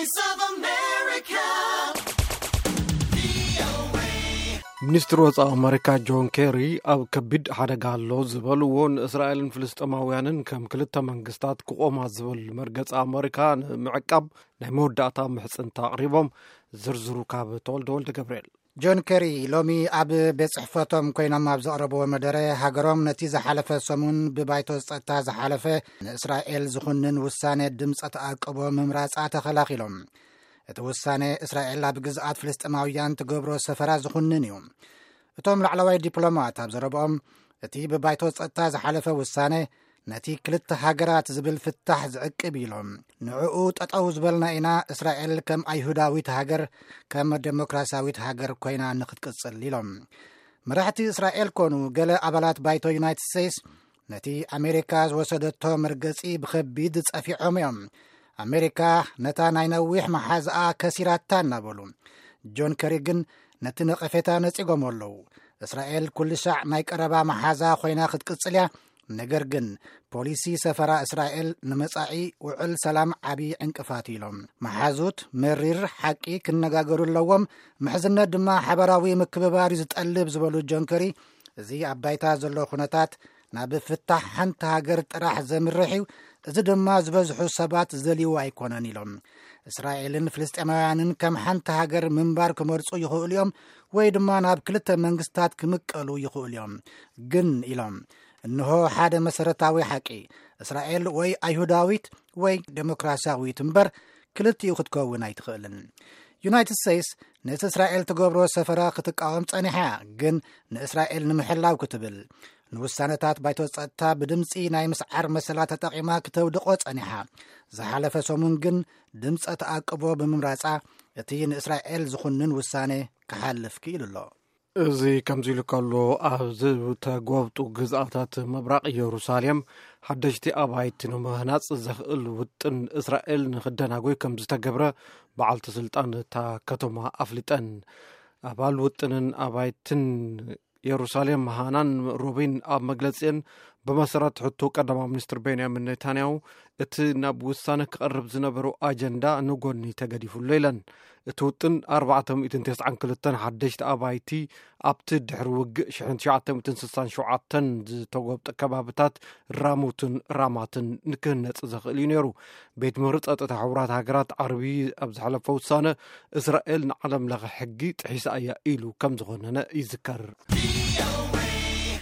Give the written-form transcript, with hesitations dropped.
Voice of America. ሚኒስትር ወጻኢ አሜሪካ ጆን ኬሪ ኣብ ከቢድ ሓደጋ ኣሎ ዝበልዎን እስራኤልን ፍልስጥማውያንን ከም ክልተ መንግስታት ክቆማ ዝብል መርገጽ አሜሪካ ንምዕቃብ ናይ መወዳእታ ምሕጽንታ ኣቕሪቦም ዝርዝሩ ካብ ተወልደ ገብርኤል ጆን ኬሪ ሎሚ ኣብ ቤት ጽሕፈቶም ኮይኖም ኣብ ዘቕረብዎ መደረ ሃገሮም ነቲ ዝሓለፈ ሰሙን ብባይቶ ፀጥታ ዝሓለፈ ንእስራኤል ዝኹንን ውሳነ ድምፀ ተኣቅቦ ምምራጻ ተኸላኺሎም እቲ ውሳነ እስራኤል ኣብ ግዝኣት ፍልስጥማውያን ትገብሮ ሰፈራ ዝኹንን እዩ እቶም ላዕለዋይ ዲፕሎማት ኣብ ዘረብኦም እቲ ብባይቶ ፀጥታ ዝሓለፈ ውሳነ ነቲ ክልተ ሃገራት ዝብል ፍታሕ ዝዕቅብ ኢሎም ንዕኡ ጠጠው ዝበልና ኢና እስራኤል ከም ኣይሁዳዊት ሃገር ከም ዴሞክራሲያዊት ሃገር ኮይና ንኽትቅጽል ኢሎም መራሕቲ እስራኤል ኮኑ ገለ ኣባላት ባይቶ ዩናይትድ ስቴትስ ነቲ ኣሜሪካ ዝወሰደቶ መርገጺ ብኸቢድ ጸፊዖም እዮም ኣሜሪካ ነታ ናይ ነዊሕ መሓዝኣ ከሲራታ እናበሉ ጆን ኬሪ ግን ነቲ ነቐፌታ ነጺጎም ኣለዉ እስራኤል ኩልሻዕ ናይ ቀረባ መሓዛ ኮይና ክትቅጽል እያ ነገር ግን ፖሊሲ ሰፈራ እስራኤል ንመጻኢ ውዕል ሰላም ዓብዪ ዕንቅፋት ኢሎም መሓዙት መሪር ሓቂ ክነጋገሩ ኣለዎም ምሕዝነት ድማ ሓበራዊ ምክብባር ዝጠልብ ዝበሉ ጆን ኬሪ እዚ ኣብ ባይታ ዘሎ ኩነታት ናብ ፍታሕ ሓንቲ ሃገር ጥራሕ ዘምርሕ እዩ እዚ ድማ ዝበዝሑ ሰባት ዘልይዎ ኣይኮነን ኢሎም እስራኤልን ፍልስጥማውያንን ከም ሓንቲ ሃገር ምንባር ክመርጹ ይኽእሉ እዮም ወይ ድማ ናብ ክልተ መንግስታት ክምቀሉ ይኽእሉ እዮም ግን ኢሎም እንሆ ሓደ መሰረታዊ ሓቂ እስራኤል ወይ ኣይሁዳዊት ወይ ዴሞክራሲያዊት እምበር ክልቲኡ ክትከውን ኣይትኽእልን ዩናይትድ ስቴትስ ነቲ እስራኤል ትገብሮ ሰፈራ ክትቃወም ጸኒሓ ግን ንእስራኤል ንምሕላው ክትብል ንውሳነታት ባይቶ ፀጥታ ብድምፂ ናይ ምስዓር መሰላ ተጠቒማ ክተውድቆ ጸኒሓ ዝሓለፈ ሰሙን ግን ድምፀ ተኣቅቦ ብምምራጻ እቲ ንእስራኤል ዝኹንን ውሳነ ክሓልፍ ክኢሉ ኣሎ እዚ ከምዚ ኢሉ ከሎ ኣብ ዝተጐብጡ ግዝኣታት ምብራቕ ኢየሩሳሌም ሓደሽቲ ኣባይቲ ንምህናጽ ዘኽእል ውጥን እስራኤል ንኽደናጎይ ከም ዝተገብረ በዓልቲ ስልጣን እታ ከተማ ኣፍሊጠን ኣባል ውጥንን ኣባይትን ኢየሩሳሌም ሃናን ሮቢን ኣብ መግለጺን ብመሰረት ሕቶ ቀዳማ ሚኒስትር ቤንያሚን ኔታንያሁ እቲ ናብ ውሳነ ክቐርብ ዝነበሩ ኣጀንዳ ንጎኒ ተገዲፉሉ ኢለን እቲ ውጥን 492 ሓደሽቲ ኣባይቲ ኣብቲ ድሕሪ ውግእ 1967 ዝተጐብጠ ከባብታት ራሙትን ራማትን ንክህነጽ ዘኽእል እዩ ነይሩ ቤት ምኽሪ ጸጥታ ሕቡራት ሃገራት ዓርቢ ኣብ ዝሓለፈ ውሳነ እስራኤል ንዓለም ለኸ ሕጊ ጥሒሳ እያ ኢሉ ከም ዝኾነነ ይዝከር